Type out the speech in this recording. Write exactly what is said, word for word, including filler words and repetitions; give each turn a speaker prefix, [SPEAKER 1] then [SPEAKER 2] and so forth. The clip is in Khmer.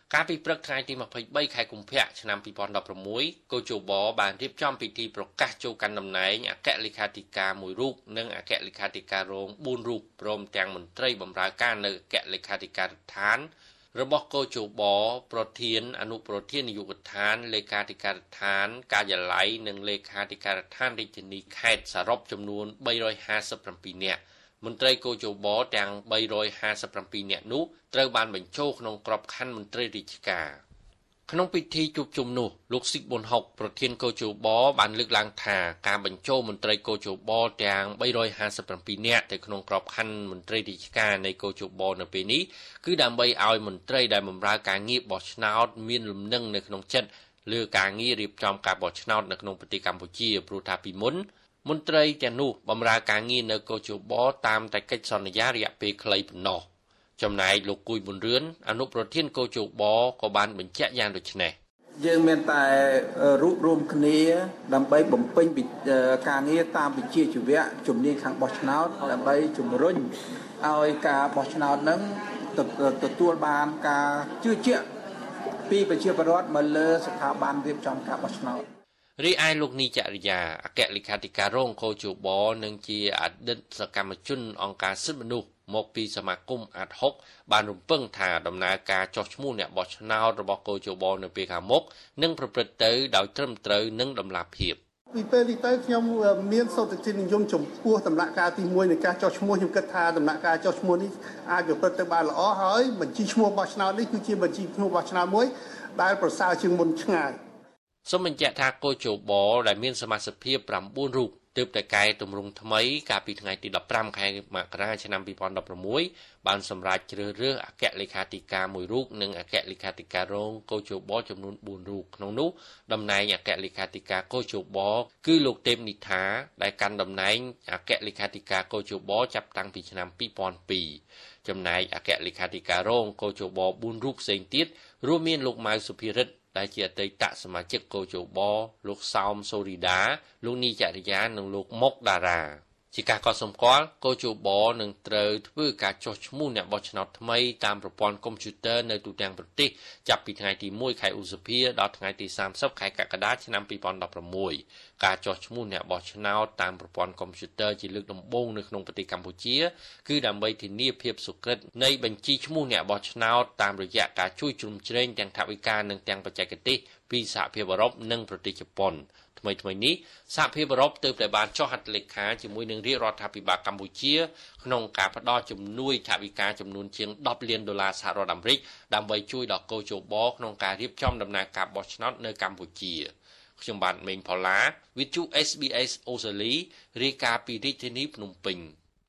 [SPEAKER 1] ការពីព្រឹកថ្ងៃទីยี่สิบสามខែកុម្ភៈឆ្នាំยี่สิบสิบหกកោជបបានរៀបចំពិធីប្រកាសចូលកាន់តំណែងអគ្គលេខាធិការមួយរូបនិងអគ្គលេខាធិការរងbốnរូបព្រមទាំងមន្ត្រីបម្រើការនៅអគ្គលេខាធិការដ្ឋានរបស់កោជបប្រធានអនុប្រធាននាយកដ្ឋានលេខាធិការដ្ឋានការិយាល័យនិងលេខាធិការដ្ឋានរាជធានីខេត្តសរុបចំនួនba trămห้าสิบเจ็ดនាក់មន្ត្រីកោជបទាំងba trămห้าสิบเจ็ดនាក់នោះត្រូវបានបញ្ចូលក្នុងក្របខ័ណ្ឌមន្ត្រីរាជការក្នុងពិធីជួបជុំនោះលោកស៊ីកប៊ុនហុកប្រធានកោជបបានលើកឡើងថាការបញ្ចូលមន្ត្រីកោជបទាំងba trămห้าสิบเจ็ดនាក់ទៅក្នុងក្របខ័ណ្ឌមន្ត្រីរាជការនៃកោជបនៅពេលនេះគឺដើម្បីឲ្យមន្ត្រីដែលបម្រើការងារបោះឆ្នោតមានលំនឹងនៅក្នុងចិត្តលើការងាររៀបចំការបោះឆ្នោតនៅក្នុងប្រទេសកម្ពុជាព្រោះថាពីមុនមន្ត្រីទាំងនោះបម្រើការងារនៅកោជបតាមតែកិច្ចសន្យារយៈពេលខ្លីប៉ុណ្ណោះចំណែកលោកគួយប៊ុនរឿនអនុប្រធានកោជបក៏បានបញ្ជាក់យ៉ាងដូចនេះ
[SPEAKER 2] យើងមានតែរួបរวมគ្នាដើម្បីបំពេញការងារតាមវិជ្ជាជីវៈជំនាញខាងបោះឆ្នោតដើម្បីជំរុញឲ្យការបោះឆ្នោតនឹងទទួលបានការជឿជាក់ពីប្រជាពលរដ្ឋមកលើស្ថាប័នរៀបចំការបោះឆ្នោត
[SPEAKER 1] រីឯលោកនីចរិយាអគ្គលេខាធិការរងកោជបនិងជាអតីតសកម្មជនអង្គការសិទ្ធិមនុស្សមកពីសមាគមអាត់ហុកបានរំពឹងថាដំណើរការចុះឈ្មោះអ្នកបោះឆ្នោតរបស់កោជបនៅពេលខាងមុខនឹងប្រព្រឹត្តទៅដោយត្រឹមត្រូវនិងតម្លាភាព
[SPEAKER 3] ពីពេលនេះទៅខ្ញុំមានសោតចិត្តនិយមចំពោះដំណាក់កាលទីមួយនៃការចុះឈ្មោះខ្ញុំគិតថាដំណាក់កាលចុះឈ្មោះនេះអាចប្រព្រឹត្តទៅបានល្អហើយបញ្ជីឈ្មោះបោះឆ្នោតនេះគឺជាបញ្ជីឈ្មោះបោះឆ្នោតមួយដែលប្រសើរជាងមុនឆ្ងាយ
[SPEAKER 1] សូមបញ្ជាក់ថាកោជបដែលមានសមាជិកភាព9រូបទើបតែកែតម្រង់ថ្មីកាលពីថ្ងៃទី15ខែមករាឆ្នាំยี่สิบสิบหกបានសម្រេចជ្រើសរើសអគ្គលេខាធិការមួយរូបនិងអគ្គលេខាធិការរងកោជបចំនួនbốnរូបក្នុងនោះតំណែងអគ្គលេខាធិការកោជបគឺលោកទេពនិថាដែលកាន់តំណែងអគ្គលេខាធិការកោជបចាប់តាំងពីឆ្នាំពីរពាន់ពីរចំណែកអគ្គលេខាធិការរងកោជបbốnរូបផ្សេងទៀតរួមមានលោកម៉ៅសុភិរិទ្ធដែលជាអតីតសមាជិកកោជបលោកសោមសូរីដាលោកនីចរិយានិងលោកមុកតារាជាការកត់សម្គាល់កោជបនឹងត្រូវធ្វើការចុះឈ្មោះអ្នកបោះឆ្នោតថ្មីតាមប្រព័ន្ធកុំព្យូទ័រនៅទូទាំងប្រទេសចាប់ពីថ្ងៃទីមួយខែឧសភាដល់ថ្ងៃទីសាមសិបខែកក្កដាឆ្នាំยี่สิบสิบหกការចុះឈ្មោះអ្នកបោះឆ្នោតតាមប្រព័ន្ធកុំព្យូទ័រជាលើកដំបូងនៅក្នុងប្រទេសកម្ពុជាគឺដើម្បីធានាភាពសុក្រឹតនៃបញ្ជីឈ្មោះអ្នកបោះឆ្នោតតាមរយៈការជួយជ្រោមជ្រែងទាំងថវិកានិងទាំងបច្ចេកទេសពីសហភាពអឺរ៉ុបនិងប្រទេសជប៉ុនថ្មីថ្មីនេះសហភាពអឺរ៉ុបទើបតែបានចុះហត្ថលេខាជាមួយនឹងរាជរដ្ឋាភិបាលកម្ពុជាក្នុងការផ្តល់ជំនួយថវិកាចំនួនជាងដប់លានដុល្លារសហរដ្ឋអាមេរិកដើម្បីជួយដល់កោជបក្នុងការរៀបចំដំណើរការបោះឆ្នោតនៅកម្ពុជាខ្ញុំបាទមេងផល្លាវិទ្យុ เอส บี เอส អូស្ត្រាលីរាយការណ៍ពីរាជធានីភ្នំពេញ